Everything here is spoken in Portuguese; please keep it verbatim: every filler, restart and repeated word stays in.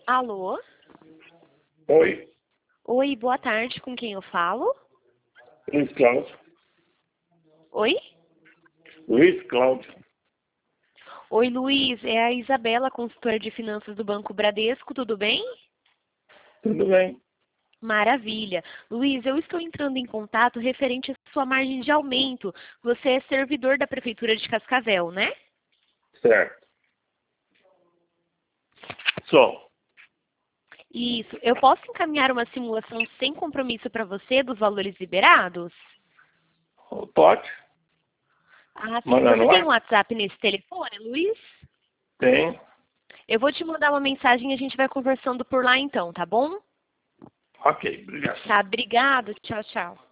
Alô? Oi, Oi, boa tarde. Com quem eu falo? Luiz Cláudio. Oi? Luiz Cláudio. Oi, Luiz. É a Isabela, consultora de finanças do Banco Bradesco. Tudo bem? Tudo bem? Maravilha. Luiz, eu estou entrando em contato referente à sua margem de aumento. Você é servidor da Prefeitura de Cascavel, né? Certo. Só. Isso. Eu posso encaminhar uma simulação sem compromisso para você dos valores liberados? Pode? Ah, sim. Manda Você no tem um ar? WhatsApp nesse telefone, Luiz? Tem. Eu vou te mandar uma mensagem e a gente vai conversando por lá então, tá bom? Ok, obrigado. Tá, obrigado. Tchau, tchau.